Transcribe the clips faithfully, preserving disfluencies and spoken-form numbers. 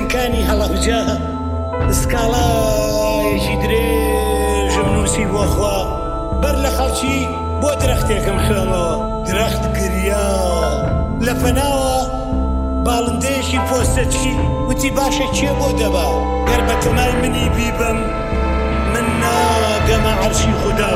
گوێنکانی هەڵەبجە سکاڵایەکی درێژم نووسی بۆ خوا بەر لە خەڵکی بۆ درەختێکم خوێنەوە درەخت گریا لە فەناوە باڵندەیەکی پۆستەچی وتی باشە کێ بۆ دەبا گەر بە تەمای منی بیبم من ناگەمە عەرشی خودا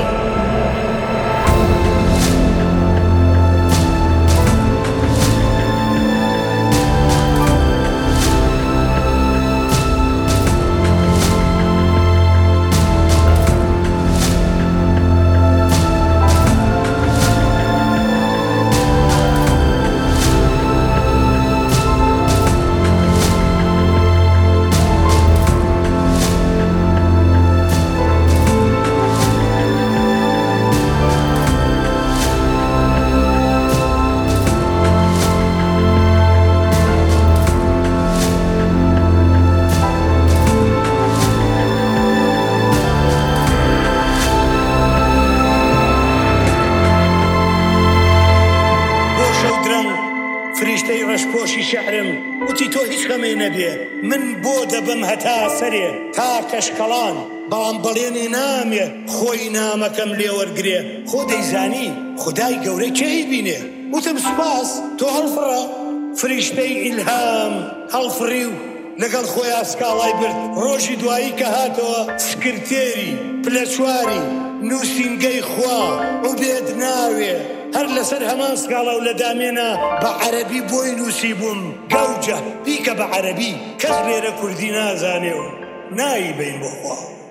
فریشتەی ڕەشپۆشی شەعرم وتی تۆ هیچ خەمێ نەبێ من بۆ دەبم هەتا سەرێ تا کەشکەڵان بەڵام بەڵێنی نامێ خۆی نامەکەم لێ وەرگرێ خۆ دەیزانی خودای گەورە کێی بینێ وتم سوپاس تۆ هەڵفڕە فریشتەی ئیلهام هەڵفڕی و لەگەڵ خۆی ئاسکاڵای برد ڕۆژی دوایی کە هاتەوە سکرتێری پلە چواری نووسینگەی خوا و بێت ناوێ هەر لەسەر هەمان سکاڵە و لە دامێنە بە عەرەبی بۆی نووسی بووم گەوجە بیکە بە عەرەبی کەس لێرە کوردی نازانێ و نایی بین بۆ خوا